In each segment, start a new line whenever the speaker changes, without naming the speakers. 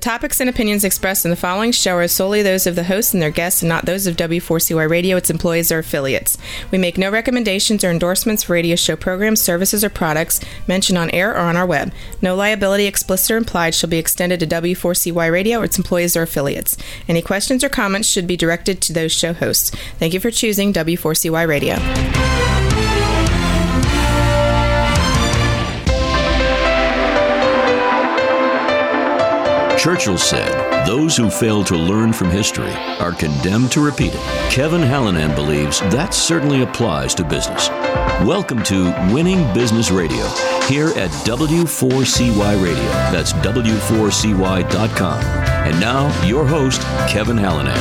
topics and opinions expressed in the following show are solely those of the host and their guests and not those of W4CY Radio, its employees, or affiliates. We make no recommendations or endorsements for radio show programs, services, or products mentioned on air or on our web. No liability, explicit or implied, shall be extended to W4CY Radio or its employees or affiliates. Any questions or comments should be directed to those show hosts. Thank you for choosing W4CY Radio.
Churchill said, "Those who fail to learn from history are condemned to repeat it." Kevin Hallinan believes that certainly applies to business. Welcome to Winning Business Radio, here at W4CY Radio. That's W4CY.com. And now, your host, Kevin Hallinan.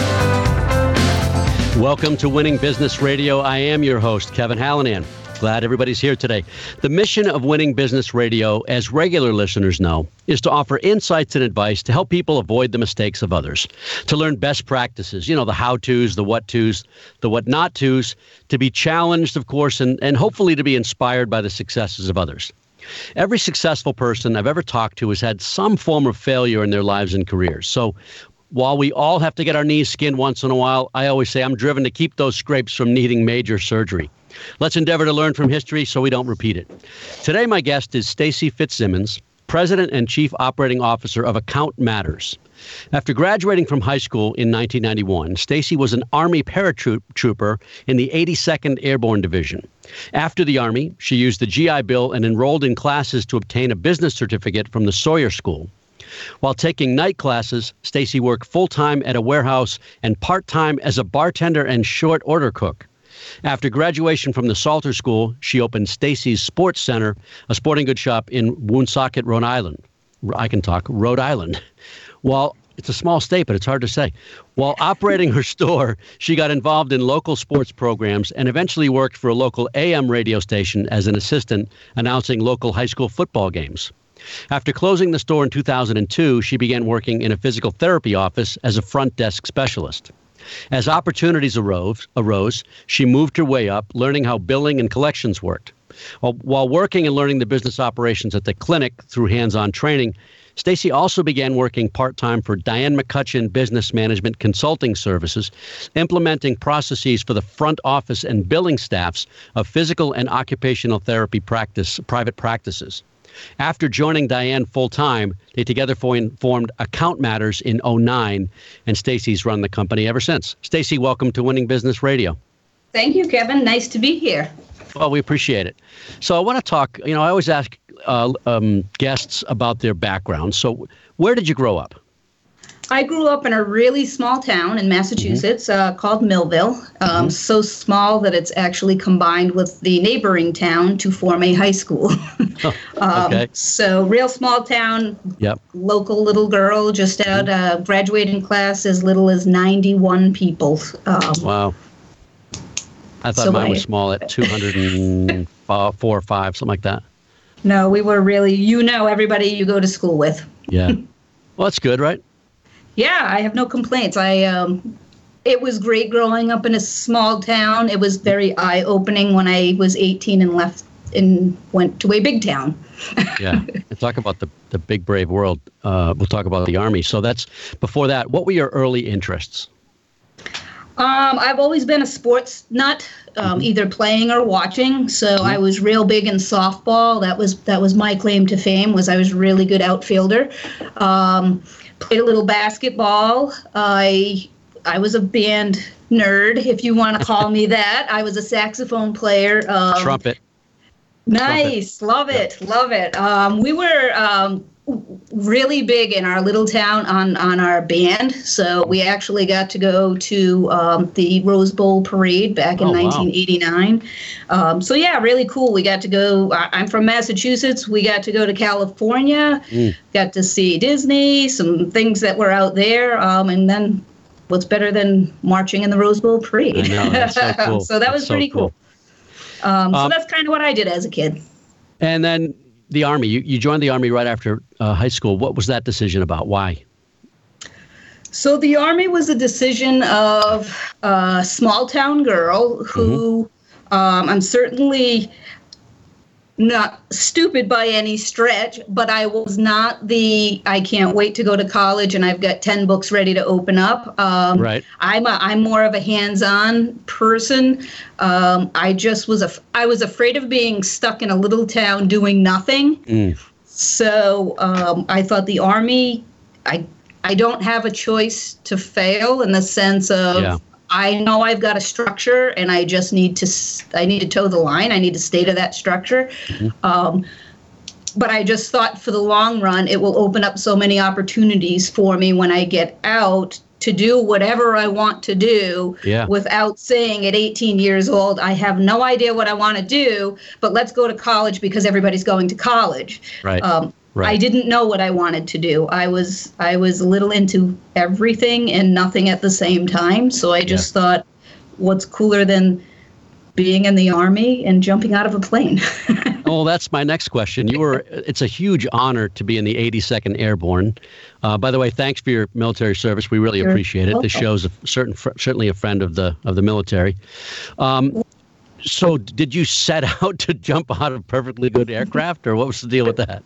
Welcome to Winning Business Radio. I am your host, Kevin Hallinan. Glad everybody's here today. The mission of Winning Business Radio, as regular listeners know, is to offer insights and advice to help people avoid the mistakes of others, to learn best practices, the how-tos, the what-tos, the what-not-tos, to be challenged, of course, and hopefully to be inspired by the successes of others. Every successful person I've ever talked to has had some form of failure in their lives and careers. So while we all have to get our knees skinned once in a while, I always say I'm driven to keep those scrapes from needing major surgery. Let's endeavor to learn from history so we don't repeat it. Today, my guest is Stacy Fitzsimmons, President and Chief Operating Officer of Account Matters. After graduating from high school in 1991, Stacy was an Army paratrooper in the 82nd Airborne Division. After the Army, she used the GI Bill and enrolled in classes to obtain a business certificate from the Sawyer School. While taking night classes, Stacy worked full-time at a warehouse and part-time as a bartender and short order cook. After graduation from the Salter School, she opened Stacy's Sports Center, a sporting goods shop in Woonsocket, Rhode Island. Rhode Island. While it's a small state, but it's hard to say. While operating her store, she got involved in local sports programs and eventually worked for a local AM radio station as an assistant, announcing local high school football games. After closing the store in 2002, she began working in a physical therapy office as a front desk specialist. As opportunities arose, she moved her way up, learning how billing and collections worked. While working and learning the business operations at the clinic through hands-on training, Stacy also began working part-time for Diane McCutcheon Business Management Consulting Services, implementing processes for the front office and billing staffs of physical and occupational therapy private practices. After joining Diane full-time, they together formed Account Matters in 2009, and Stacy's run the company ever since. Stacy, welcome to Winning Business Radio.
Thank you, Kevin. Nice to be here.
Well, we appreciate it. So I want to talk, I always ask guests about their background. So where did you grow up?
I grew up in a really small town in Massachusetts called Millville. So small that it's actually combined with the neighboring town to form a high school.
Okay.
So real small town,
Yep.
Local little girl, just out graduating class as little as 91 people.
Wow. I thought mine was small at 204 or 5, something like that.
No, we were really, everybody you go to school with.
Yeah. Well, that's good, right?
Yeah, I have no complaints. It was great growing up in a small town. It was very eye-opening when I was 18 and left and went to a big town.
Yeah, and talk about the big, brave world. We'll talk about the Army. So before that, what were your early interests?
I've always been a sports nut, either playing or watching. So I was real big in softball. That was my claim to fame, was I was a really good outfielder. Played a little basketball. I was a band nerd, if you want to call me that. I was a saxophone player.
Trumpet.
Nice. Trumpet. Love it. We were really big in our little town on our band. So we actually got to go to the Rose Bowl parade back in 1989. Wow. So yeah, really cool. We got to go. I'm from Massachusetts. We got to go to California, got to see Disney, some things that were out there. And then what's better than marching in the Rose Bowl parade?
I know, that's so cool.
So that was pretty cool. So that's kind of what I did as a kid.
And then the Army, you joined the Army right after high school. What was that decision about? Why?
So the Army was a decision of a small town girl who I'm certainly not stupid by any stretch, but I was not I can't wait to go to college and I've got 10 books ready to open up.
Right.
I'm more of a hands-on person. I was afraid of being stuck in a little town doing nothing. So I thought the Army, I don't have a choice to fail in the sense of I know I've got a structure and I just need to toe the line. I need to stay to that structure. But I just thought for the long run, it will open up so many opportunities for me when I get out to do whatever I want to do without saying at 18 years old, I have no idea what I want to do, but let's go to college because everybody's going to college.
Right.
I didn't know what I wanted to do. I was a little into everything and nothing at the same time. So I just thought, what's cooler than being in the Army and jumping out of a plane?
Oh, that's my next question. It's a huge honor to be in the 82nd Airborne. By the way, thanks for your military service. We really appreciate it. This show's certainly a friend of the military. So did you set out to jump out of perfectly good aircraft, or what was the deal with that?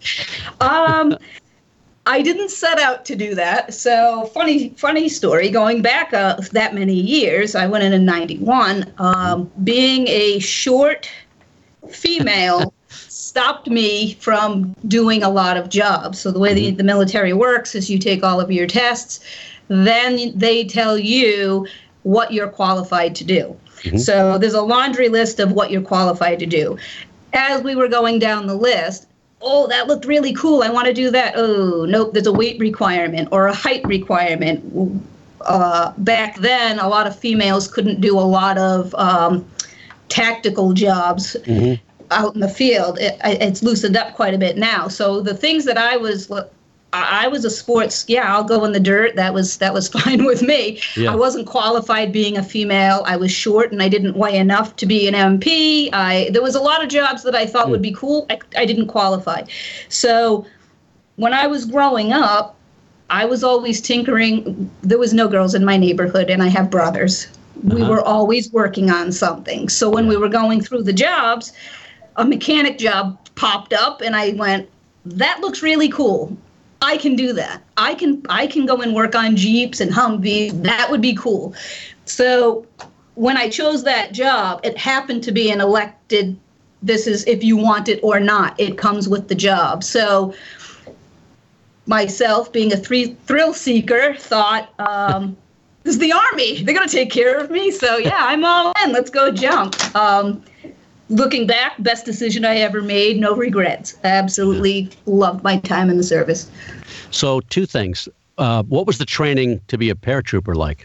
I didn't set out to do that. So funny story. Going back that many years, I went in 91. Being a short female stopped me from doing a lot of jobs. So the way the military works is you take all of your tests, then they tell you what you're qualified to do. So there's a laundry list of what you're qualified to do. As we were going down the list, oh, that looked really cool. I want to do that. Oh, nope, there's a weight requirement or a height requirement. Back then, a lot of females couldn't do a lot of tactical jobs out in the field. It's loosened up quite a bit now. So the things that I was a sports, I'll go in the dirt. That was fine with me. Yeah. I wasn't qualified being a female. I was short and I didn't weigh enough to be an MP. There was a lot of jobs that I thought would be cool. I didn't qualify. So when I was growing up, I was always tinkering. There was no girls in my neighborhood and I have brothers. We were always working on something. So when we were going through the jobs, a mechanic job popped up and I went, that looks really cool. I can do that. I can go and work on Jeeps and Humvees. That would be cool. So when I chose that job, it happened to be an elected, this is if you want it or not, it comes with the job. So myself, being a thrill seeker, thought, this is the Army. They're going to take care of me. So yeah, I'm all in. Let's go jump. Looking back, best decision I ever made, no regrets. Absolutely loved my time in the service.
So two things. What was the training to be a paratrooper like?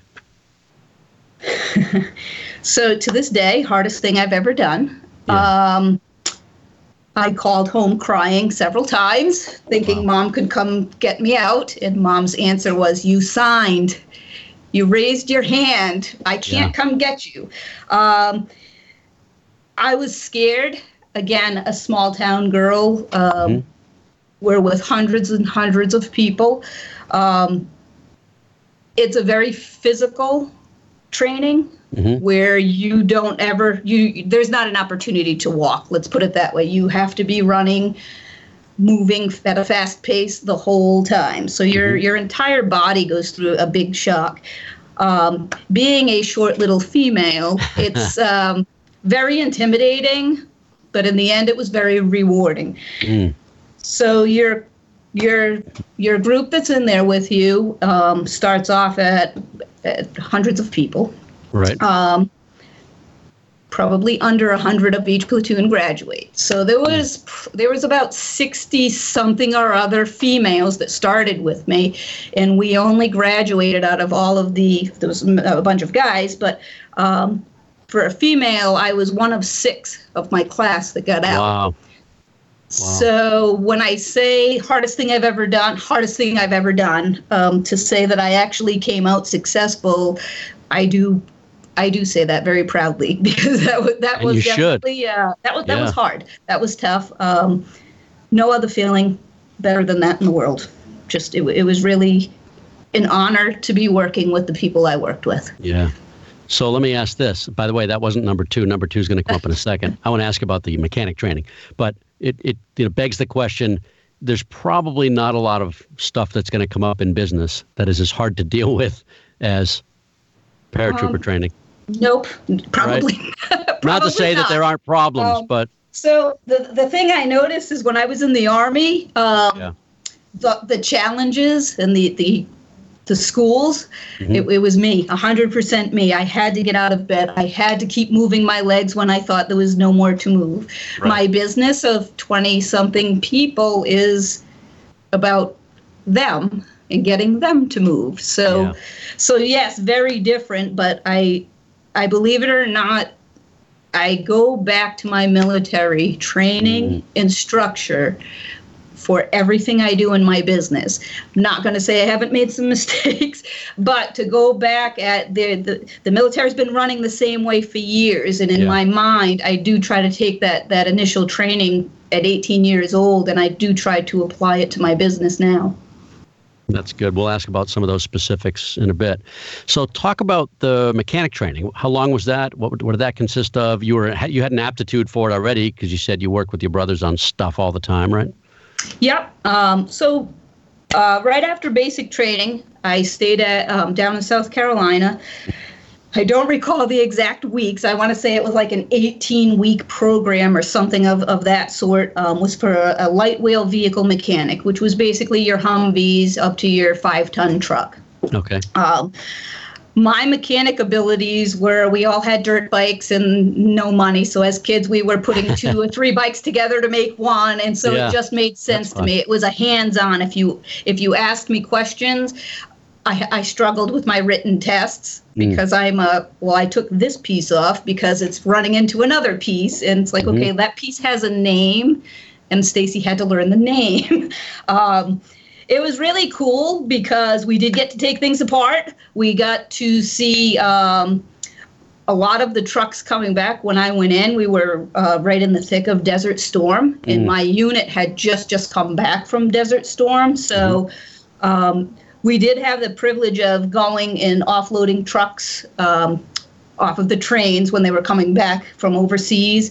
So to this day, hardest thing I've ever done. Yeah. I called home crying several times, thinking Mom could come get me out. And Mom's answer was, you signed. You raised your hand. I can't come get you. I was scared. Again, a small town girl. We're with hundreds and hundreds of people. It's a very physical training where you don't ever, there's not an opportunity to walk. Let's put it that way. You have to be running, moving at a fast pace the whole time. So your entire body goes through a big shock. Being a short little female, it's very intimidating, but in the end, it was very rewarding. So your group that's in there with you starts off at hundreds of people.
Right.
Probably under 100 of each platoon graduate. So there was about 60 something or other females that started with me, and we only graduated out of all of there was a bunch of guys, but for a female, I was one of 6 of my class that got out. Wow. So when I say hardest thing I've ever done, to say that I actually came out successful, I do say that very proudly, because that was definitely that was hard. That was tough. No other feeling better than that in the world. Just it was really an honor to be working with the people I worked with.
Yeah. So let me ask this. By the way, that wasn't number 2. Number 2 is going to come up in a second. I want to ask about the mechanic training. But it begs the question. There's probably not a lot of stuff that's going to come up in business that is as hard to deal with as paratrooper training.
Nope, probably.
Right?
Probably
not to say that there aren't problems, but
so the thing I noticed is when I was in the Army, the challenges and the schools, it was me, 100% me. I had to get out of bed. I had to keep moving my legs when I thought there was no more to move. Right. My business of 20-something people is about them and getting them to move. So yes, very different, but I believe it or not, I go back to my military training and structure for everything I do in my business. I'm not going to say I haven't made some mistakes, but to go back at the military's been running the same way for years. And in my mind, I do try to take that initial training at 18 years old, and I do try to apply it to my business now.
That's good. We'll ask about some of those specifics in a bit. So talk about the mechanic training. How long was that? What did that consist of? You had an aptitude for it already because you said you work with your brothers on stuff all the time, right?
Yep. So right after basic training, I stayed at down in South Carolina. I don't recall the exact weeks. I want to say it was like an 18-week program or something of that sort. Was for a light wheel vehicle mechanic, which was basically your Humvees up to your 5-ton truck.
Okay.
My mechanic abilities were we all had dirt bikes and no money. So as kids, we were putting 2 or 3 bikes together to make one. And so it just made sense to me. It was a hands-on. If you asked me questions, I struggled with my written tests because I took this piece off because it's running into another piece. And it's like, okay, that piece has a name. And Stacy had to learn the name. It was really cool because we did get to take things apart. We got to see a lot of the trucks coming back. When I went in, we were right in the thick of Desert Storm, and my unit had just come back from Desert Storm. So we did have the privilege of going and offloading trucks off of the trains when they were coming back from overseas.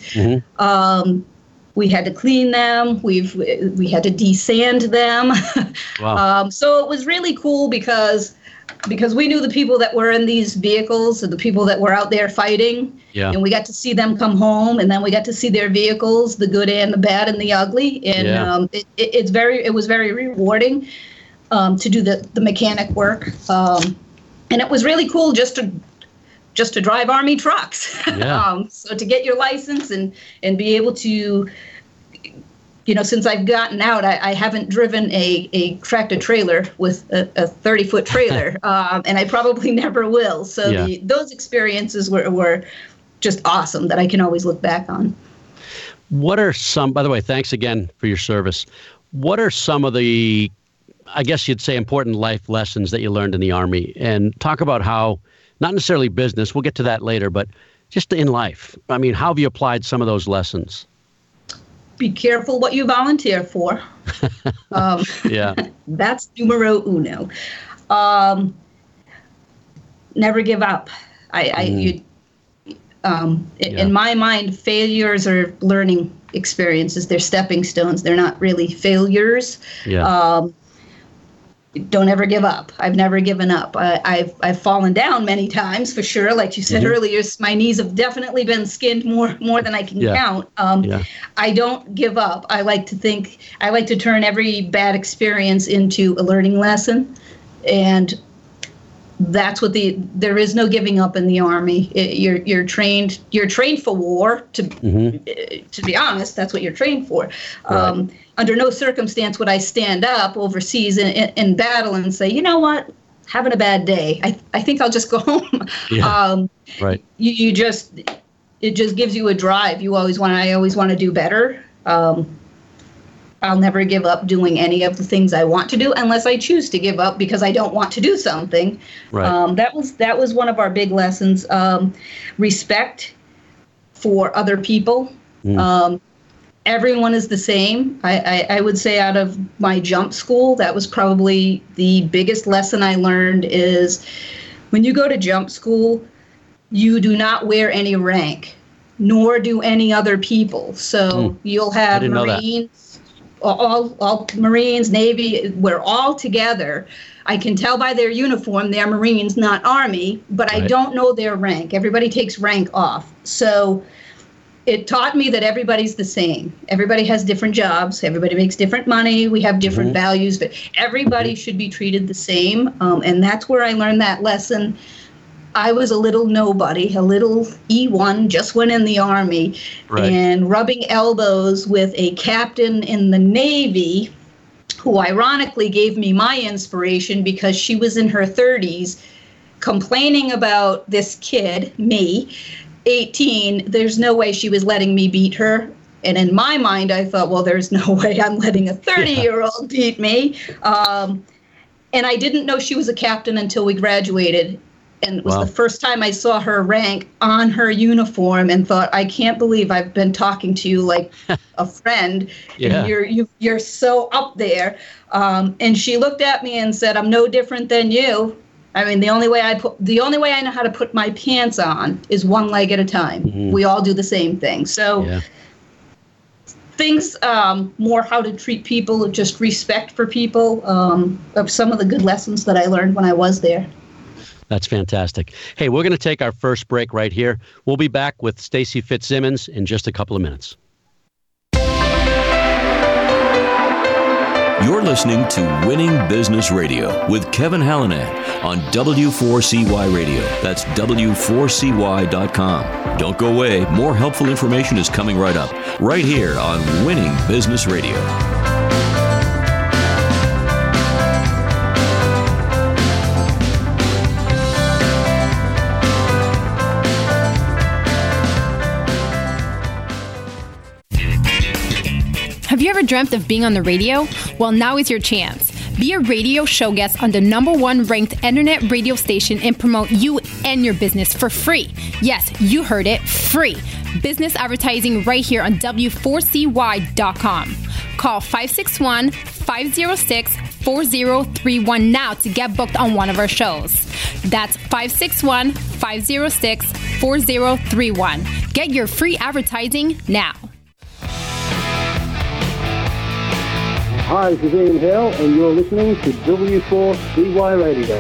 We had to clean them. We had to desand them. Wow. So it was really cool because we knew the people that were in these vehicles and the people that were out there fighting. Yeah. And we got to see them come home, and then we got to see their vehicles, the good and the bad and the ugly. And it was very rewarding to do the mechanic work. And it was really cool just to drive Army trucks. Yeah. So to get your license and be able to, since I've gotten out, I haven't driven a tractor trailer with a 30-foot trailer, and I probably never will. So those experiences were just awesome that I can always look back on.
What are some, by the way, thanks again for your service. What are some of the, I guess you'd say, important life lessons that you learned in the Army? And talk about how, not necessarily business, we'll get to that later, but just in life. I mean, how have you applied some of those lessons?
Be careful what you volunteer for. That's numero uno. Never give up. In my mind, failures are learning experiences. They're stepping stones. They're not really failures. Yeah. Don't ever give up. I've never given up. I've fallen down many times, for sure. Like you said earlier, my knees have definitely been skinned more than I can count. I don't give up. I like to turn every bad experience into a learning lesson, and that's what there is no giving up in the Army. You're trained for war. To be honest, that's what you're trained for. Right. Under no circumstance would I stand up overseas in battle and say, you know what, having a bad day. I think I'll just go home. Yeah. Right. It just gives you a drive. I always want to do better. I'll never give up doing any of the things I want to do unless I choose to give up because I don't want to do something. Right. That was one of our big lessons. Respect for other people. Everyone is the same. I would say out of my jump school, that was probably the biggest lesson I learned is when you go to jump school, you do not wear any rank. nor do any other people. So you'll have Marines, all Marines, Navy, we're all together. I can tell by their uniform they're Marines, not Army, but I don't know their rank. Everybody takes rank off. So it taught me that everybody's the same. Everybody has different jobs. Everybody makes different money. We have different values, but everybody should be treated the same. And that's where I learned that lesson. I was a little nobody, a little E1, just went in the Army, and rubbing elbows with a captain in the Navy who ironically gave me my inspiration because she was in her 30s complaining about this kid, me, 18. There's no way she was letting me beat her. And in my mind, I thought, well, there's no way I'm letting a 30-year-old beat me. And I didn't know she was a captain until we graduated. And it was the first time I saw her rank on her uniform and thought, I can't believe I've been talking to you like a friend. And you're so up there. And she looked at me and said, I'm no different than you. I mean, the only way I know how to put my pants on is one leg at a time. We all do the same thing. So things, more how to treat people, just respect for people, of some of the good lessons that I learned when I was there.
That's fantastic. Hey, we're going to take our first break right here. We'll be back with Stacy Fitzsimmons in just a couple of minutes.
You're listening to Winning Business Radio with Kevin Hallinan on W4CY Radio. That's W4CY.com. Don't go away. More helpful information is coming right up, right here on Winning Business Radio.
Have you ever dreamt of being on the radio? Well, now is your chance. Be a radio show guest on the #1 ranked internet radio station and promote you and your business for free. Yes, you heard it, free. Business advertising right here on W4CY.com. Call 561-506-4031 now to get booked on one of our shows. That's 561-506-4031. Get your free advertising now.
Hi, this is Ian Hill, and you're listening to W4CY Radio.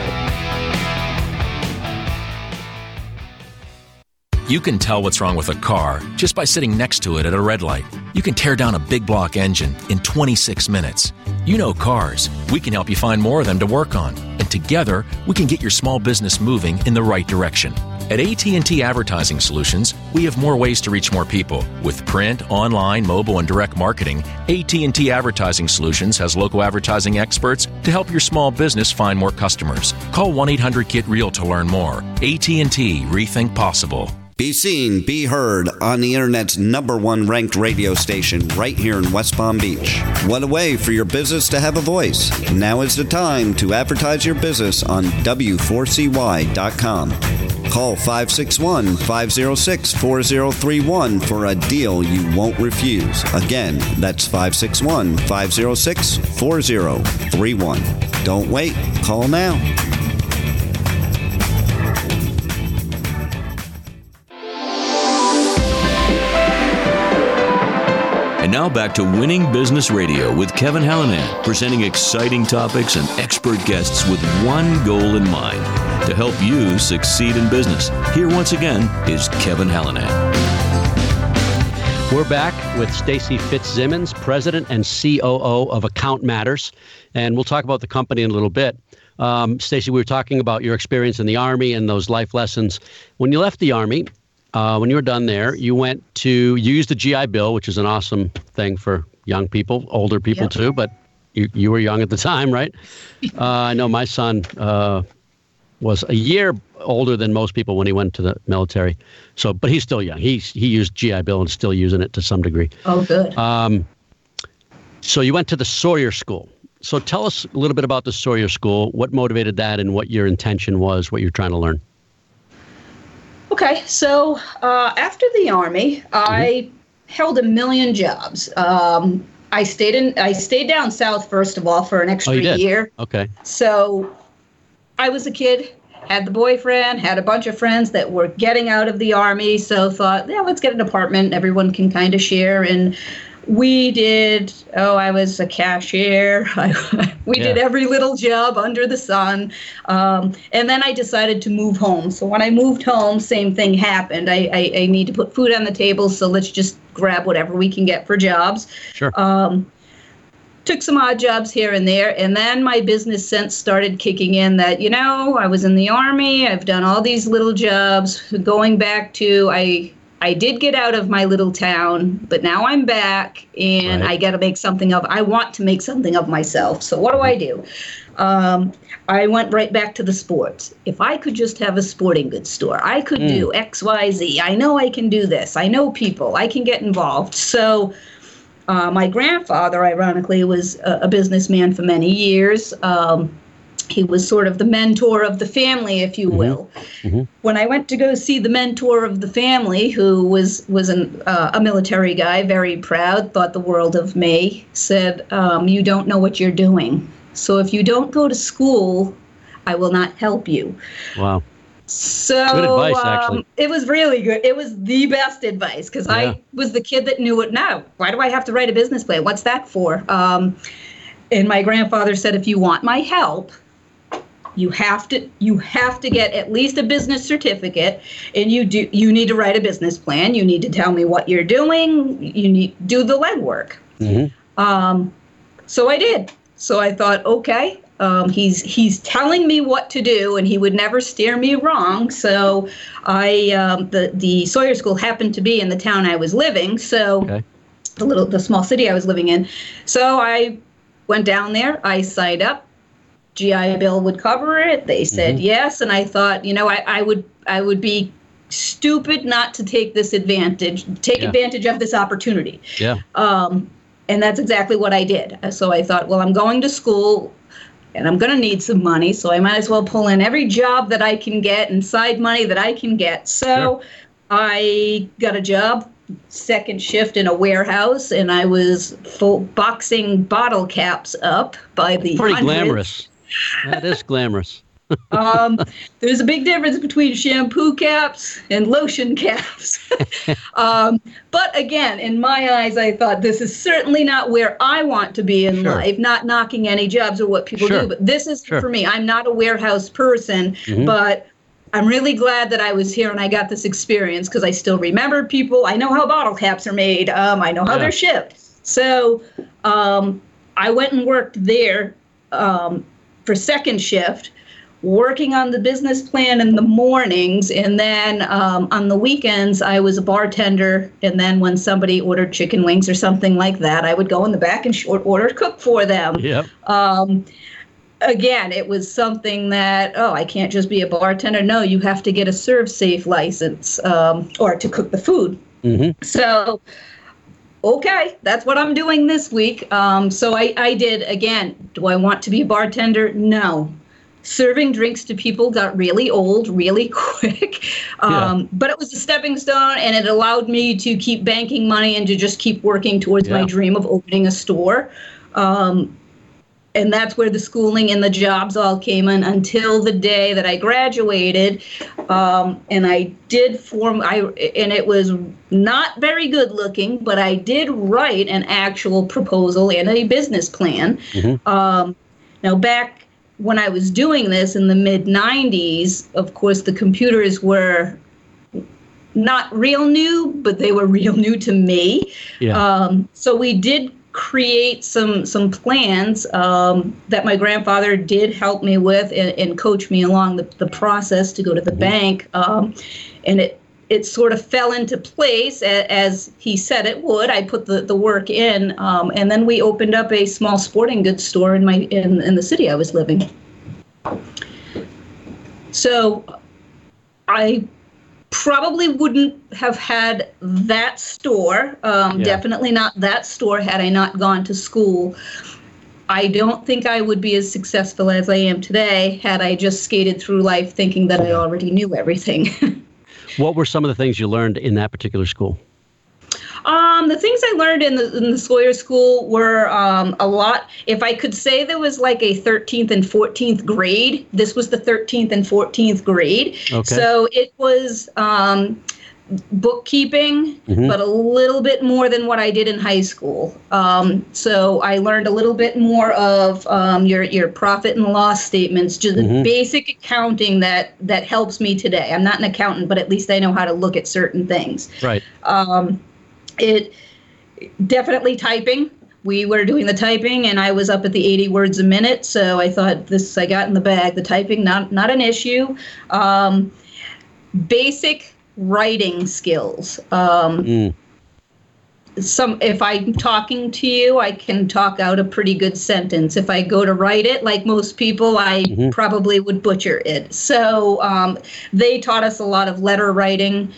You can tell what's wrong with a car just by sitting next to it at a red light. You can tear down a big block engine in 26 minutes. You know cars. We can help you find more of them to work on. And together, we can get your small business moving in the right direction. At AT&T Advertising Solutions, we have more ways to reach more people. With print, online, mobile, and direct marketing, AT&T Advertising Solutions has local advertising experts to help your small business find more customers. Call 1-800-GET-REAL to learn more. AT&T, rethink possible.
Be seen, be heard on the Internet's #1 ranked radio station right here in West Palm Beach. What a way for your business to have a voice. Now is the time to advertise your business on W4CY.com. Call 561-506-4031 for a deal you won't refuse. Again, that's 561-506-4031. Don't wait. Call now.
And now back to Winning Business Radio with Kevin Hallinan, presenting exciting topics and expert guests with one goal in mind, to help you succeed in business. Here once again is Kevin Hallinan.
We're back with Stacy Fitzsimmons, President and COO of Account Matters, and we'll talk about the company in a little bit. Stacy, we were talking about your experience in the Army and those life lessons. When you left the Army, when you were done there, you used the GI Bill, which is an awesome thing for young people, older people too, but you were young at the time, right? I know my son was a year older than most people when he went to the military. So, but he's still young. He used GI Bill and still using it to some degree.
Oh, good.
So you went to the Sawyer School. So tell us a little bit about the Sawyer School, what motivated that and what your intention was, what you're trying to learn.
Okay, so after the Army, I held a million jobs. I stayed down south, first of all, for an extra year.
Okay.
So I was a kid. had the boyfriend, had a bunch of friends that were getting out of the Army, so thought, yeah, let's get an apartment. Everyone can kind of share. And we did, I was a cashier. We did every little job under the sun. And then I decided to move home. So when I moved home, same thing happened. I need to put food on the table, so let's just grab whatever we can get for jobs.
Sure.
Took some odd jobs here and there, and then my business sense started kicking in that, I was in the Army, I've done all these little jobs, going back to, I did get out of my little town, but now I'm back, and I got to I want to make something of myself. So what do? I went right back to the sports. If I could just have a sporting goods store, I could do X, Y, Z. I know I can do this. I know people. I can get involved. So my grandfather, ironically, was a businessman for many years. He was sort of the mentor of the family, if you will. Mm-hmm. When I went to go see the mentor of the family, who was a military guy, very proud, thought the world of me, said, you don't know what you're doing. So if you don't go to school, I will not help you.
Wow.
So
good advice, actually.
It was really good. It was the best advice, because I was the kid that knew it now. Why do I have to write a business plan? What's that for? And my grandfather said, if you want my help, you have to get at least a business certificate, and you need to write a business plan. You need to tell me what you're doing. You need to do the legwork. Mm-hmm. So I did. So I thought, okay, he's telling me what to do, and he would never steer me wrong. So the Sawyer School happened to be in the town I was living. So the small city I was living in. So I went down there. I signed up. GI Bill would cover it. They said yes, and I thought, I would be stupid not to take this advantage of this opportunity. Yeah. And that's exactly what I did. So I thought, well, I'm going to school, and I'm going to need some money, so I might as well pull in every job that I can get and side money that I can get. So I got a job, second shift in a warehouse, and I was boxing bottle caps up by the
pretty
hundreds.
Glamorous. That is glamorous.
There's a big difference between shampoo caps and lotion caps. But again, in my eyes, I thought this is certainly not where I want to be in life, not knocking any jobs or what people do, but this is for me. I'm not a warehouse person, but I'm really glad that I was here and I got this experience, because I still remember people. I know how bottle caps are made. I know how they're shipped. So I went and worked there for second shift, working on the business plan in the mornings, and then on the weekends I was a bartender, and then when somebody ordered chicken wings or something like that, I would go in the back and short order cook for them. Yep. Again, it was something that, I can't just be a bartender. No, you have to get a ServSafe license or to cook the food. Mm-hmm. So okay, that's what I'm doing this week. So I did, again, do I want to be a bartender? No. Serving drinks to people got really old really quick. But it was a stepping stone, and it allowed me to keep banking money and to just keep working towards my dream of opening a store. And that's where the schooling and the jobs all came in until the day that I graduated. And I did and it was not very good looking, but I did write an actual proposal and a business plan. Mm-hmm. Now, back when I was doing this in the mid-90s, of course, the computers were not real new, but they were real new to me. Yeah. So we did create some plans that my grandfather did help me with and coach me along the process to go to the bank. And it sort of fell into place as he said it would. I put the work in, and then we opened up a small sporting goods store in the city I was living. So I probably wouldn't have had that store, definitely not that store had I not gone to school. I don't think I would be as successful as I am today had I just skated through life thinking that I already knew everything.
What were some of the things you learned in that particular school?
The things I learned in the Sawyer School were a lot. If I could say there was like a 13th and 14th grade, this was the 13th and 14th grade. Okay. So it was bookkeeping, but a little bit more than what I did in high school. So I learned a little bit more of your profit and loss statements, just the basic accounting that helps me today. I'm not an accountant, but at least I know how to look at certain things.
Right.
It definitely typing. We were doing the typing, and I was up at the 80 words a minute. So I thought I got in the bag. The typing, not an issue. Basic writing skills. If I'm talking to you, I can talk out a pretty good sentence. If I go to write it, like most people, I probably would butcher it. So they taught us a lot of letter writing.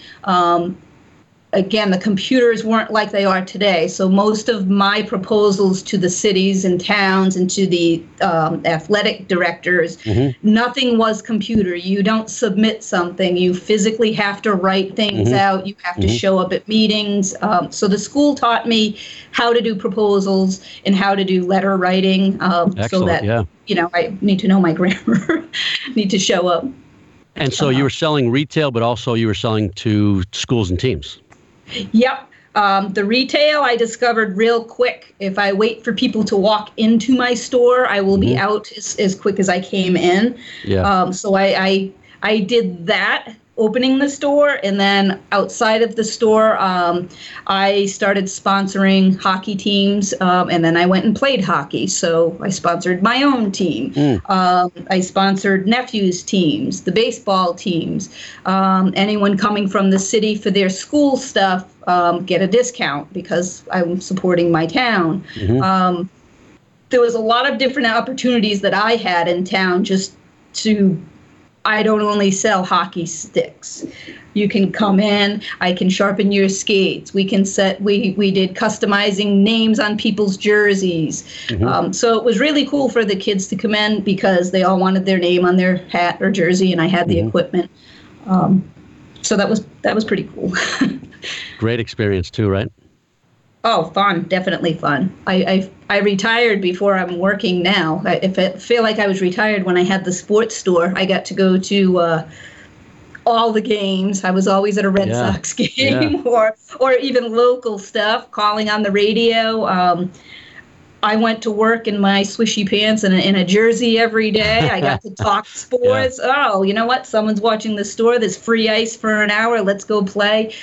Again, the computers weren't like they are today. So most of my proposals to the cities and towns and to the athletic directors, nothing was computer. You don't submit something. You physically have to write things out. You have to show up at meetings. So the school taught me how to do proposals and how to do letter writing. So that, I need to know my grammar, need to show up.
And so you were selling retail, but also you were selling to schools and teams.
Yep. The retail I discovered real quick. If I wait for people to walk into my store, I will be out as quick as I came in. Yeah. So I did that, opening the store, and then outside of the store, I started sponsoring hockey teams, and then I went and played hockey. So I sponsored my own team. I sponsored nephews' teams, the baseball teams. Anyone coming from the city for their school stuff get a discount because I'm supporting my town. There was a lot of different opportunities that I had in town just to. I don't only sell hockey sticks. You can come in, I can sharpen your skates. We can we did customizing names on people's jerseys. So it was really cool for the kids to come in because they all wanted their name on their hat or jersey, and I had the equipment. So that was pretty cool.
Great experience too, right?
Oh, fun. Definitely fun. I retired before I'm working now. I feel like I was retired when I had the sports store. I got to go to all the games. I was always at a Red Sox game or even local stuff, calling on the radio. I went to work in my swishy pants and in a jersey every day. I got to talk sports. Oh, you know what? Someone's watching the store. There's free ice for an hour. Let's go play.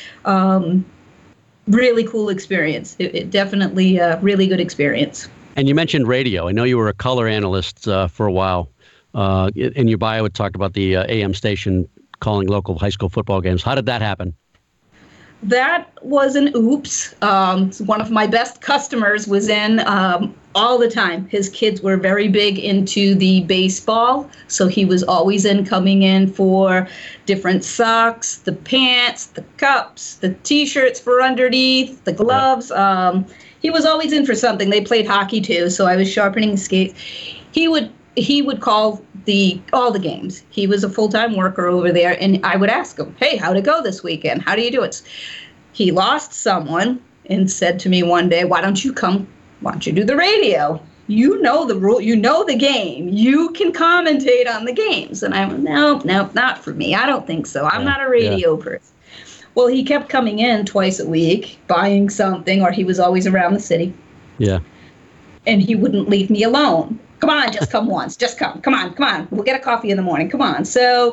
Really cool experience. It definitely a really good experience.
And you mentioned radio. I know you were a color analyst for a while. In your bio, it talked about the AM station calling local high school football games. How did that happen?
That was an oops. One of my best customers was in all the time. His kids were very big into the baseball, so he was always coming in for different socks, the pants, the cups, the T-shirts for underneath, the gloves. He was always in for something. They played hockey too, so I was sharpening skates. He would call all the games. He was a full-time worker over there, and I would ask him, "Hey, how'd it go this weekend? How do you do it?" He lost someone and said to me one day, "Why don't you do the radio? You know the rule. You know the game. You can commentate on the games." And I went, "No, not for me. I don't think so. I'm not a radio person." Well, he kept coming in twice a week, buying something, or he was always around the city. Yeah. And he wouldn't leave me alone. "Come on, just come once. Just come. Come on. We'll get a coffee in the morning. Come on." So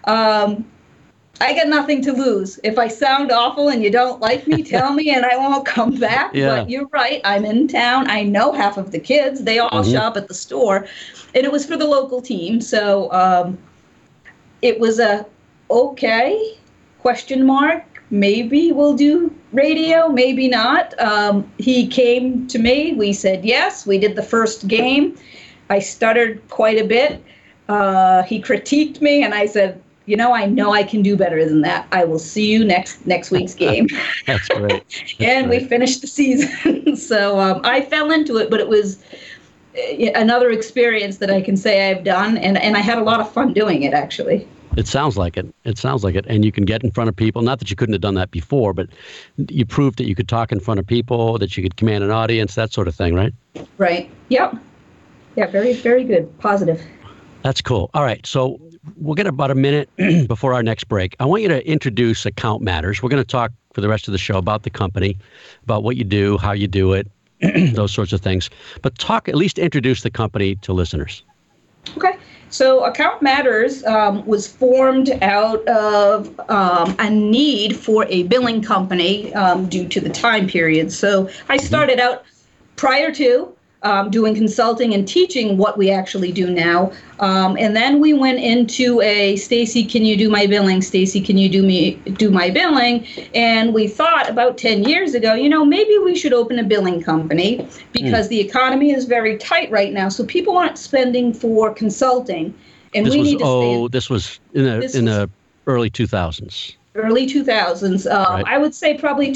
I got nothing to lose. If I sound awful and you don't like me, tell me and I won't come back. But you're right. I'm in town. I know half of the kids. They all shop at the store. And it was for the local team. So it was a okay, question mark. Maybe we'll do radio, maybe not. He came to me. We said yes. We did the first game. I stuttered quite a bit. He critiqued me, and I said, I know I can do better than that. I will see you next week's game.
That's great.
We finished the season. So I fell into it, but it was another experience that I can say I've done, and I had a lot of fun doing it, actually.
It sounds like it. It sounds like it. And you can get in front of people. Not that you couldn't have done that before, but you proved that you could talk in front of people, that you could command an audience, that sort of thing, right?
Right. Yep. Yeah, very, very good. Positive.
That's cool. All right. So we'll get about a minute before our next break. I want you to introduce Account Matters. We're going to talk for the rest of the show about the company, about what you do, how you do it, those sorts of things. But at least introduce the company to listeners.
Okay. So Account Matters was formed out of a need for a billing company due to the time period. So I started out prior to doing consulting and teaching what we actually do now. And then we went into Stacy, can you do my billing? Stacy, can you do my billing? And we thought about 10 years ago, maybe we should open a billing company because the economy is very tight right now. So people aren't spending for consulting. And
this was in the early 2000s.
Early 2000s. Right. I would say probably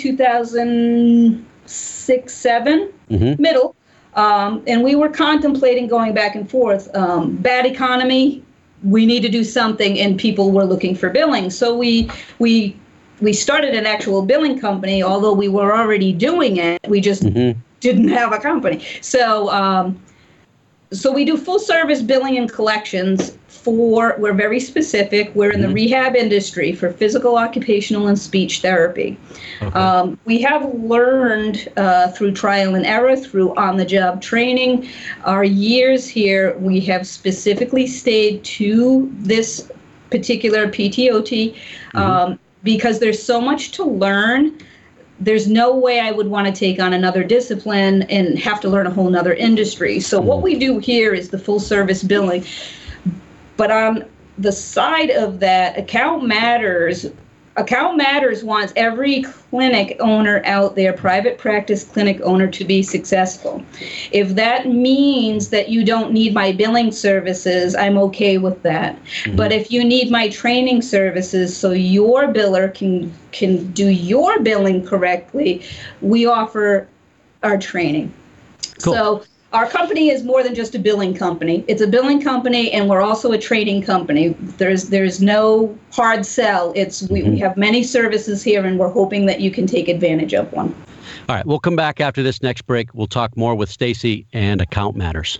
2006, 7, middle. And we were contemplating going back and forth. Bad economy, we need to do something, and people were looking for billing. So we started an actual billing company, although we were already doing it. We just didn't have a company. So we do full service billing and collections we're very specific. We're in the rehab industry for physical, occupational, and speech therapy. Okay. We have learned through trial and error, through on-the-job training, our years here, we have specifically stayed to this particular PTOT because there's so much to learn. There's no way I would want to take on another discipline and have to learn a whole nother industry. So what we do here is the full service billing. But on the side of that, Account Matters wants every clinic owner out there, private practice clinic owner, to be successful. If that means that you don't need my billing services, I'm okay with that. But if you need my training services so your biller can do your billing correctly, we offer our training.
Cool.
So our company is more than just a billing company. It's a billing company, and we're also a training company. There's no hard sell. We have many services here, and we're hoping that you can take advantage of one.
All right, we'll come back after this next break. We'll talk more with Stacy and Account Matters.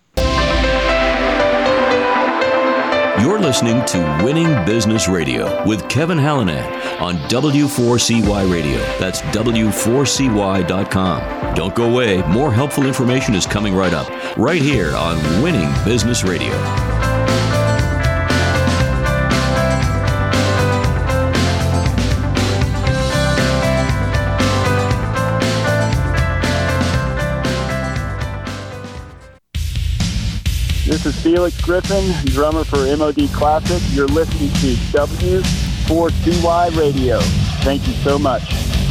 You're listening to Winning Business Radio with Kevin Hallinan on W4CY Radio. That's W4CY.com. Don't go away. More helpful information is coming right up, right here on Winning Business Radio.
This is Felix Griffin, drummer for MOD Classic. You're listening to W4CY Radio. Thank you so much.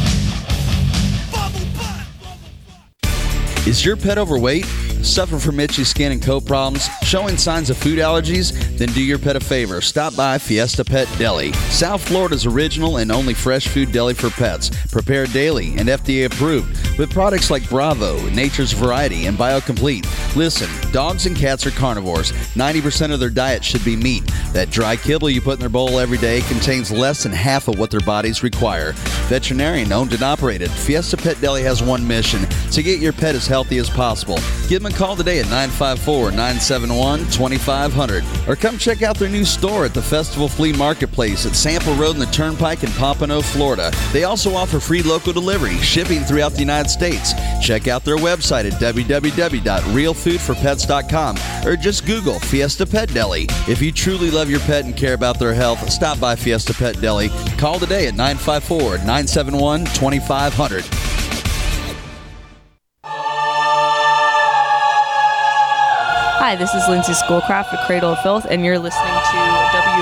Is your pet overweight? Suffering from itchy skin and coat problems? Showing signs of food allergies? Then do your pet a favor. Stop by Fiesta Pet Deli, South Florida's original and only fresh food deli for pets. Prepared daily and FDA approved with products like Bravo, Nature's Variety, and BioComplete. Listen, dogs and cats are carnivores. 90% of their diet should be meat. That dry kibble you put in their bowl every day contains less than half of what their bodies require. Veterinarian owned and operated, Fiesta Pet Deli has one mission: to get your pet as healthy as possible. Give them a call today at 954-971-2500 or come check out their new store at the Festival Flea Marketplace at Sample Road and the Turnpike in Pompano, Florida. They also offer free local delivery, shipping throughout the United States. Check out their website at www.realfoodforpets.com or just Google Fiesta Pet Deli. If you truly love your pet and care about their health, stop by Fiesta Pet Deli. Call today at 954-971-2500.
Hi, this is Lindsay Schoolcraft with Cradle of Filth, and you're listening to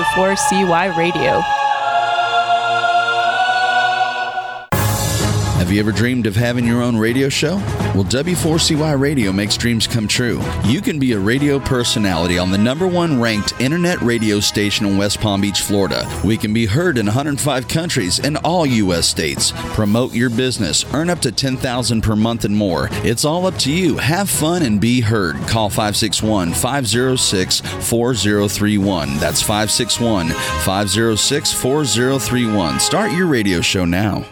W4CY Radio.
Have Have you ever dreamed of having your own radio show? Well, W4CY Radio makes dreams come true. You can be a radio personality on the #1 ranked internet radio station in West Palm Beach, Florida. We can be heard in 105 countries and all U.S. states. Promote your business. Earn up to $10,000 per month and more. It's all up to you. Have fun and be heard. Call 561-506-4031. That's 561-506-4031. Start your radio show now.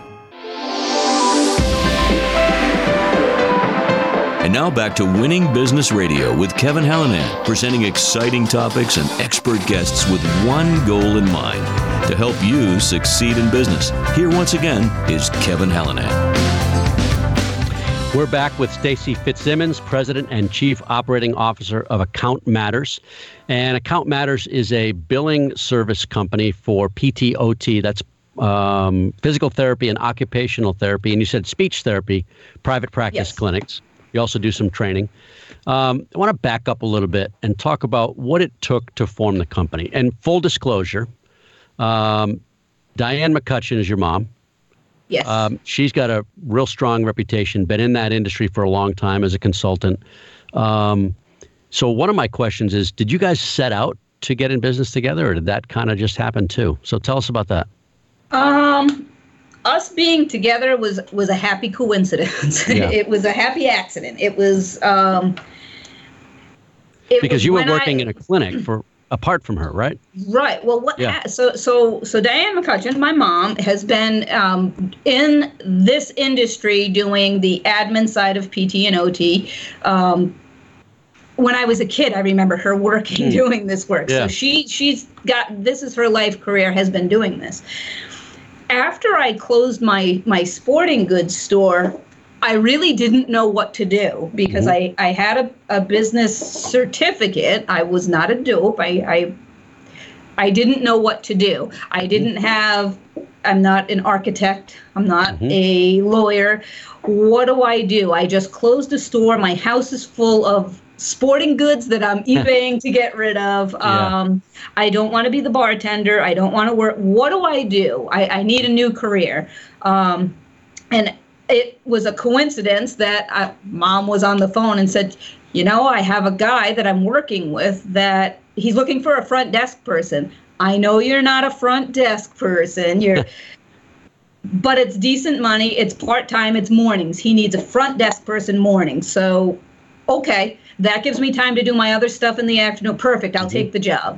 And now back to Winning Business Radio with Kevin Hallinan, presenting exciting topics and expert guests with one goal in mind, to help you succeed in business. Here once again is Kevin Hallinan.
We're back with Stacy Fitzsimmons, President and Chief Operating Officer of Account Matters. And Account Matters is a billing service company for PT/OT. That's physical therapy and occupational therapy. And you said speech therapy, private practice clinics. You also do some training. I want to back up a little bit and talk about what it took to form the company. And full disclosure, Diane McCutcheon is your mom.
Yes.
She's got a real strong reputation, been in that industry for a long time as a consultant. So one of my questions is, did you guys set out to get in business together, or did that kind of just happen too? So tell us about that.
Us being together was a happy coincidence.
Yeah.
It was a happy accident. It was
because you were working in a clinic apart from her, right?
Right. Well, so Diane McCutcheon, my mom, has been in this industry doing the admin side of PT and OT. When I was a kid, I remember her working, doing this work.
Yeah.
So she's got, this is her life career, has been doing this. After I closed my sporting goods store, I really didn't know what to do because I had a business certificate. I was not a dope. I didn't know what to do. I'm not an architect. I'm not a lawyer. What do? I just closed a store. My house is full of sporting goods that I'm eBaying to get rid of. I don't want to be the bartender. I don't want to work. What do? I need a new career. And it was a coincidence that Mom was on the phone and said, I have a guy that I'm working with that he's looking for a front desk person. I know you're not a front desk person. But it's decent money. It's part-time. It's mornings. He needs a front desk person mornings. So, okay. That gives me time to do my other stuff in the afternoon. Perfect. I'll take the job.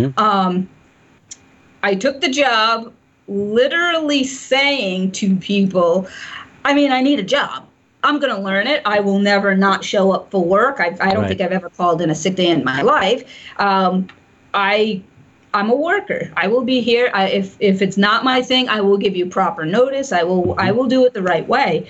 I took the job, literally saying to people, I need a job. I'm going to learn it. I will never not show up for work. I don't think I've ever called in a sick day in my life. I'm a worker. I will be here. If it's not my thing, I will give you proper notice. I will do it the right way.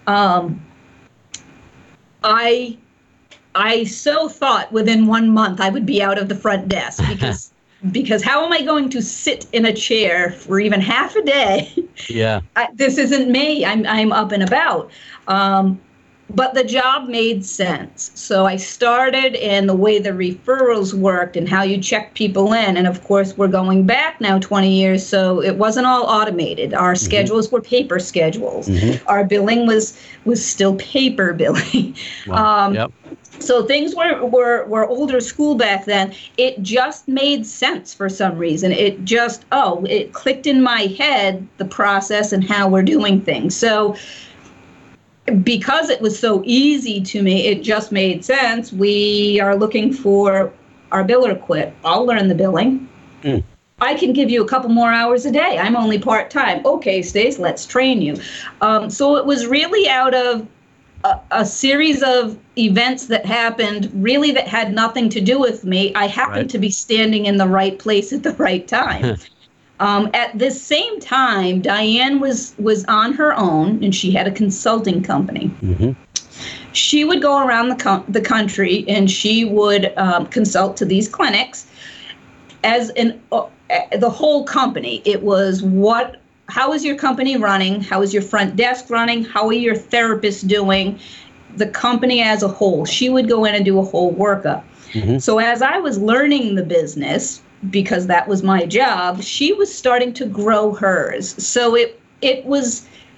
I so thought within 1 month I would be out of the front desk because how am I going to sit in a chair for even half a day? Yeah. This isn't me. I'm up and about. But the job made sense. So I started in the way the referrals worked and how you check people in. And of course, we're going back now 20 years, so it wasn't all automated. Our schedules were paper schedules. Our billing was still paper billing. Wow. So things were older school back then. It just made sense for some reason. It just, it clicked in my head, the process and how we're doing things. So because it was so easy to me, it just made sense. We are looking for our biller quit. I'll learn the billing. I can give you a couple more hours a day. I'm only part-time. Okay, Stace, let's train you. So it was really out of a series of events that happened really that had nothing to do with me. I happened to be standing in the right place at the right time. At this same time, Diane was on her own, and she had a consulting company. She would go around the country, and she would consult to these clinics as the whole company. It was how is your company running? How is your front desk running? How are your therapists doing? The company as a whole. She would go in and do a whole workup. So as I was learning the business, because that was my job, she was starting to grow hers. So it was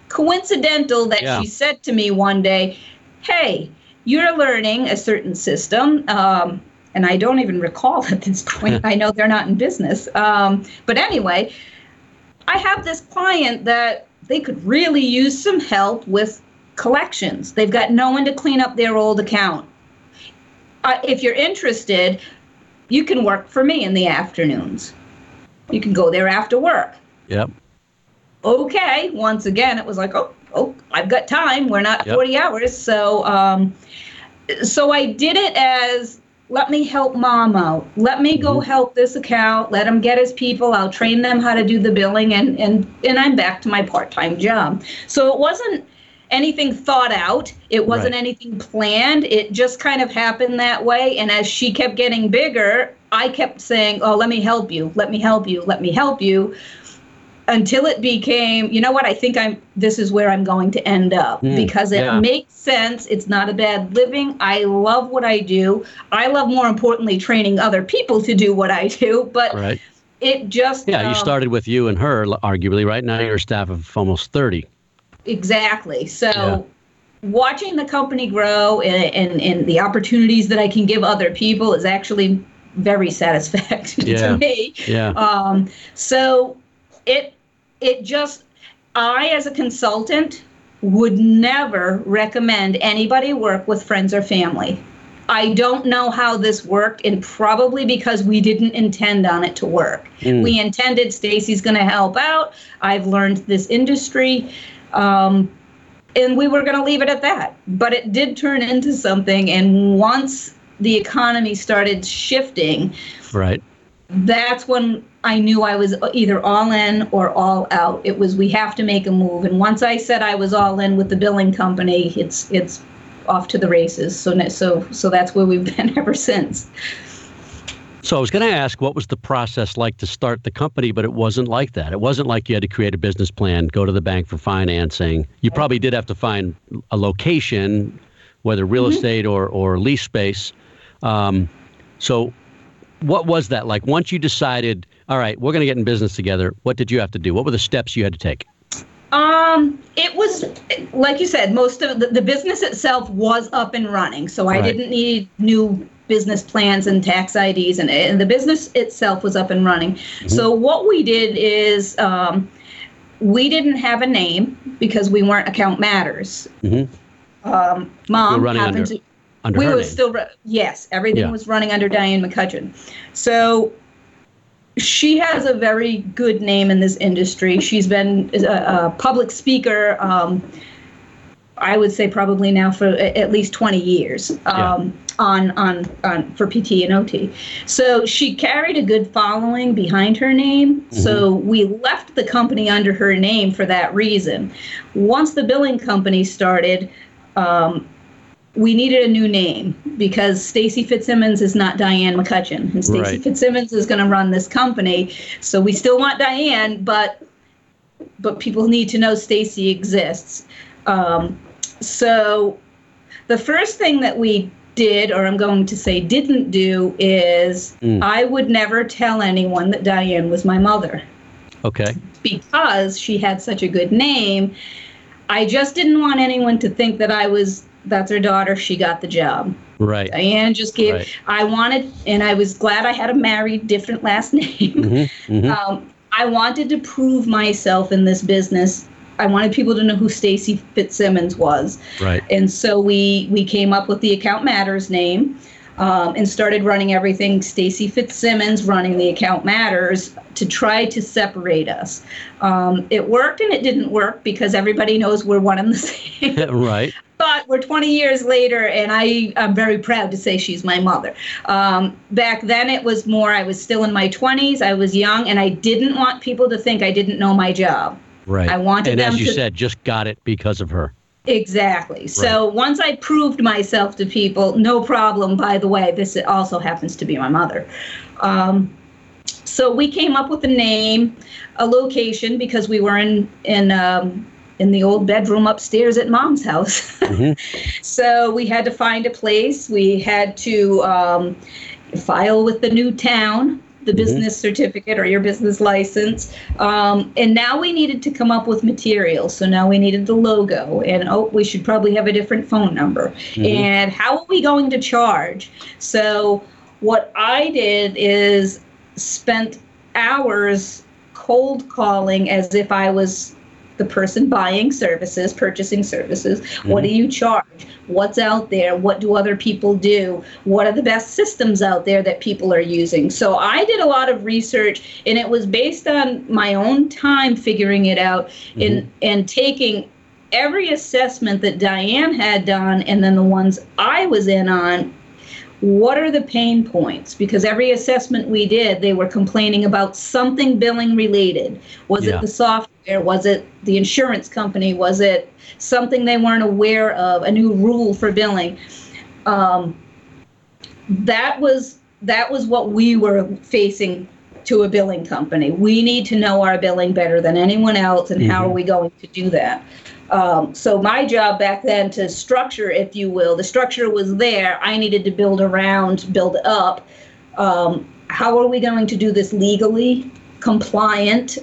coincidental that she said to me one day, hey, you're learning a certain system. And I don't even recall at this point. I know they're not in business. But anyway, I have this client that they could really use some help with collections. They've got no one to clean up their old account. If you're interested, you can work for me in the afternoons. You can go there after work.
Yep.
Okay. Once again, it was like, oh, I've got time. We're not 40 hours. So, so I did it as, let me help mom out. Let me go help this account. Let him get his people. I'll train them how to do the billing, and I'm back to my part-time job. So it wasn't anything thought out. It wasn't anything planned. It just kind of happened that way. And as she kept getting bigger, I kept saying, oh, let me help you. Let me help you. Let me help you. Until it became, you know what, I think this is where I'm going to end up, because it makes sense. It's not a bad living. I love what I do. I love, more importantly, training other people to do what I do. But it just...
Yeah, you started with you and her, arguably, right? Now you're a staff of almost 30.
Exactly. So watching the company grow and the opportunities that I can give other people is actually very satisfactory to me. Yeah. So... It just, I as a consultant would never recommend anybody work with friends or family. I don't know how this worked, and probably because we didn't intend on it to work. We intended Stacy's going to help out. I've learned this industry, and we were going to leave it at that. But it did turn into something, and once the economy started shifting, that's when I knew I was either all in or all out. It was, we have to make a move. And once I said I was all in with the billing company, it's off to the races. So that's where we've been ever since.
So I was going to ask, what was the process like to start the company? But it wasn't like that. It wasn't like you had to create a business plan, go to the bank for financing. You probably did have to find a location, whether real estate or lease space. So what was that like? Once you decided, all right, we're going to get in business together, what did you have to do? What were the steps you had to take?
It was, like you said, most of the business itself was up and running. So I didn't need new business plans and tax IDs, and the business itself was up and running. So what we did is we didn't have a name because we weren't Account Matters. Mom happened to... We were still, yes, everything was running under Diane McCutcheon. So she has a very good name in this industry. She's been a public speaker, I would say probably now for at least 20 years on for PT and OT. So she carried a good following behind her name. So we left the company under her name for that reason. Once the billing company started, we needed a new name because Stacy Fitzsimmons is not Diane McCutcheon, and Stacy Fitzsimmons is going to run this company. So we still want Diane, but people need to know Stacy exists. So the first thing that we did, or I'm going to say didn't do, is I would never tell anyone that Diane was my mother. Okay. Because she had such a good name. I just didn't want anyone to think that that's her daughter, she got the job. Right. Diane just gave, I wanted, and I was glad I had a married, different last name. I wanted to prove myself in this business. I wanted people to know who Stacy Fitzsimmons was. Right. And so we came up with the Account Matters name and started running everything Stacy Fitzsimmons, running the Account Matters, to try to separate us. It worked and it didn't work because everybody knows we're one and the same. Right. But we're 20 years later, and I'm very proud to say she's my mother. Back then, it was more, I was still in my 20s, I was young, and I didn't want people to think I didn't know my job. Right. I wanted them to... And as you said, just got it because of her. Exactly. Right. So once I proved myself to people, no problem, by the way, this also happens to be my mother. So we came up with a name, a location, because we were in the old bedroom upstairs at Mom's house. So we had to find a place. We had to file with the new town. the business certificate or your business license. And now we needed to come up with materials. So now we needed the logo, and we should probably have a different phone number. And how are we going to charge? So what I did is spent hours cold calling as if I was the person buying services, purchasing services. What do you charge? What's out there? What do other people do? What are the best systems out there that people are using? So I did a lot of research, and it was based on my own time figuring it out and taking every assessment that Diane had done and then the ones I was in on. What are the pain points? Because every assessment we did, they were complaining about something billing related. Was it the software? Was it the insurance company? Was it something they weren't aware of, a new rule for billing? That was what we were facing to a billing company. We need to know our billing better than anyone else, and how are we going to do that? So my job back then to structure, if you will, the structure was there. I needed to build up. How are we going to do this legally, compliant?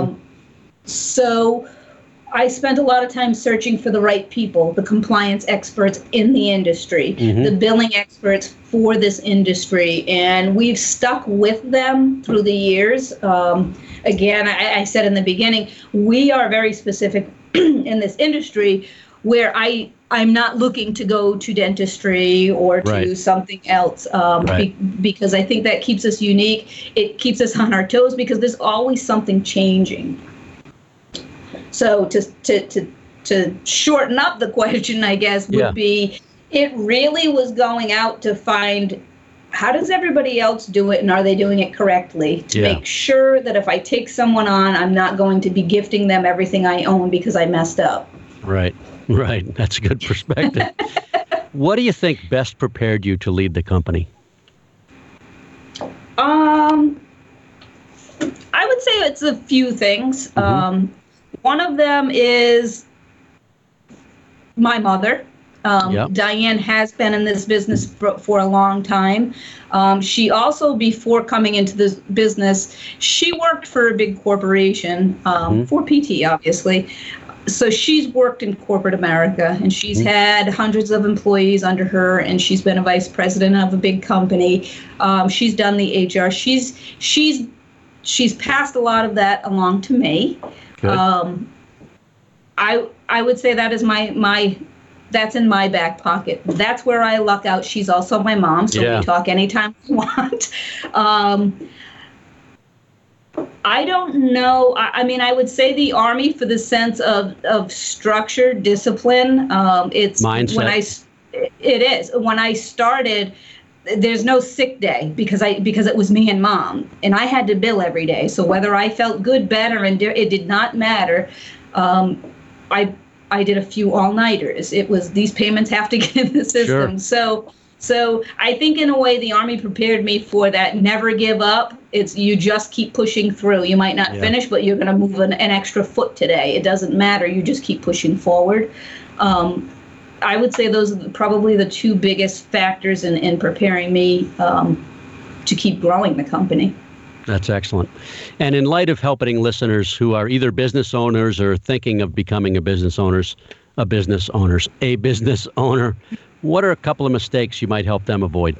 So I spent a lot of time searching for the right people, the compliance experts in the industry, the billing experts for this industry, and we've stuck with them through the years. Again, I said in the beginning, we are very specific in this industry where I'm not looking to go to dentistry or to something else because I think that keeps us unique. It keeps us on our toes because there's always something changing. So to shorten up the question, I guess, would be, it really was going out to find how does everybody else do it, and are they doing it correctly, to make sure that if I take someone on, I'm not going to be gifting them everything I own because I messed up.
Right. That's a good perspective. What do you think best prepared you to lead the company?
I would say it's a few things. One of them is my mother. Diane has been in this business for a long time. She also, before coming into this business, she worked for a big corporation, for PT, obviously. So she's worked in corporate America, and she's had hundreds of employees under her, and she's been a vice president of a big company. She's done the HR. She's passed a lot of that along to me. I would say that is my that's in my back pocket. That's where I luck out. She's also my mom, so we talk anytime we want. I don't know. I mean, I would say the Army for the sense of structure, discipline. It's mindset. It is. When I started, there's no sick day because it was me and Mom, and I had to bill every day. So whether I felt good, bad, or it did not matter. I did a few all-nighters. It was these payments have to get in the system. So I think in a way the Army prepared me for that. Never give up. It's you just keep pushing through. You might not finish, but you're going to move an extra foot today. It doesn't matter. You just keep pushing forward. I would say those are probably the two biggest factors in preparing me to keep growing the company.
That's excellent. And in light of helping listeners who are either business owners or thinking of becoming a business owner, what are a couple of mistakes you might help them avoid?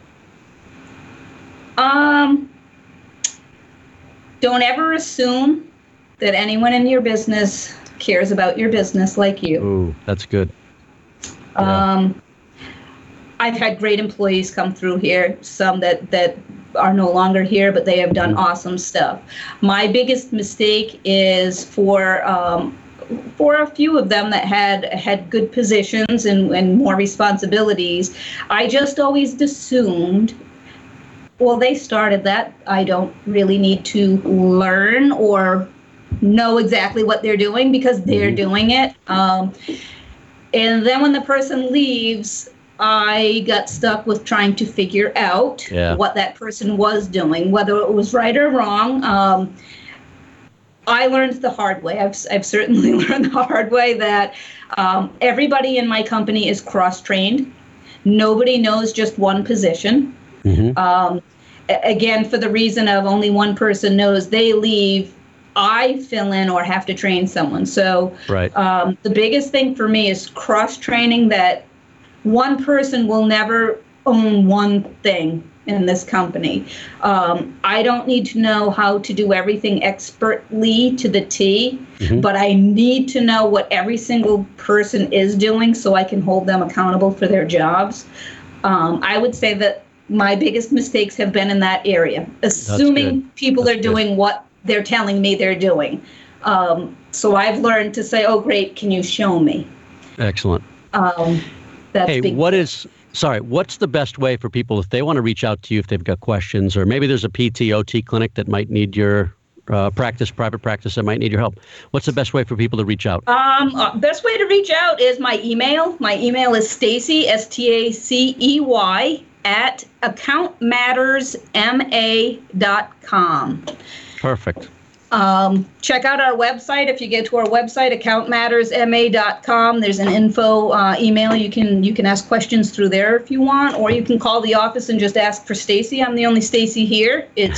Don't ever assume that anyone in your business cares about your business like you.
Ooh, that's good.
I've had great employees come through here, some that are no longer here, but they have done awesome stuff. My biggest mistake is for a few of them that had good positions and more responsibilities, I just always assumed, well, they started that. I don't really need to learn or know exactly what they're doing because they're doing it. And then when the person leaves, I got stuck with trying to figure out what that person was doing, whether it was right or wrong. I learned the hard way. I've certainly learned the hard way that everybody in my company is cross-trained. Nobody knows just one position. again, for the reason of only one person knows, they leave, I fill in or have to train someone. So
right.
The biggest thing for me is cross-training, that one person will never own one thing in this company. I don't need to know how to do everything expertly to the T, but I need to know what every single person is doing so I can hold them accountable for their jobs. I would say that my biggest mistakes have been in that area, assuming people are doing what they're telling me they're doing. So I've learned to say, oh, great, can you show me?
Excellent.
That's
hey,
big.
What's the best way for people if they want to reach out to you if they've got questions, or maybe there's a PT/OT clinic that might need your private practice that might need your help? What's the best way for people to reach out?
Best way to reach out is my email. My email is Stacey, STACEY, at accountmattersma.com.
Perfect.
Check out our website. If you get to our website, accountmattersma.com, there's an info email. You can ask questions through there if you want, or you can call the office and just ask for Stacey. I'm the only Stacey here. It's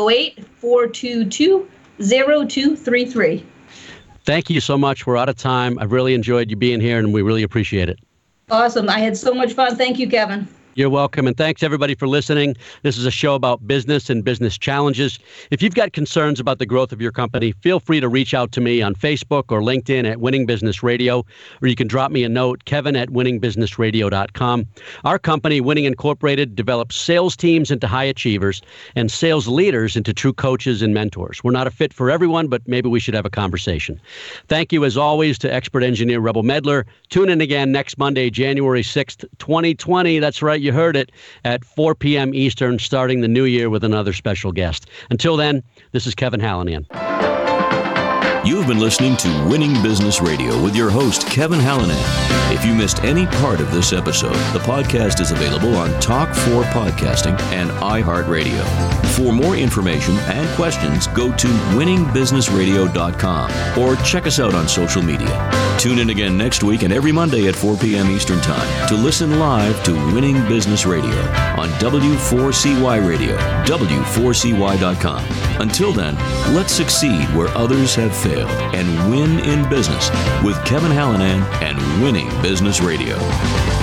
508-422-0233.
Thank you so much. We're out of time. I've really enjoyed you being here, and we really appreciate it.
Awesome. I had so much fun. Thank you, Kevin.
You're welcome. And thanks, everybody, for listening. This is a show about business and business challenges. If you've got concerns about the growth of your company, feel free to reach out to me on Facebook or LinkedIn at Winning Business Radio, or you can drop me a note, kevin@winningbusinessradio.com. Our company, Winning Incorporated, develops sales teams into high achievers and sales leaders into true coaches and mentors. We're not a fit for everyone, but maybe we should have a conversation. Thank you, as always, to expert engineer Rebel Medler. Tune in again next Monday, January 6th, 2020. That's right. You heard it, at 4 p.m. Eastern, starting the new year with another special guest. Until then, this is Kevin Hallinan.
You've been listening to Winning Business Radio with your host, Kevin Hallinan. If you missed any part of this episode, the podcast is available on Talk4 Podcasting and iHeartRadio. For more information and questions, go to winningbusinessradio.com or check us out on social media. Tune in again next week and every Monday at 4 p.m. Eastern Time to listen live to Winning Business Radio on W4CY Radio, W4CY.com. Until then, let's succeed where others have failed and win in business with Kevin Hallinan and Winning Business Radio.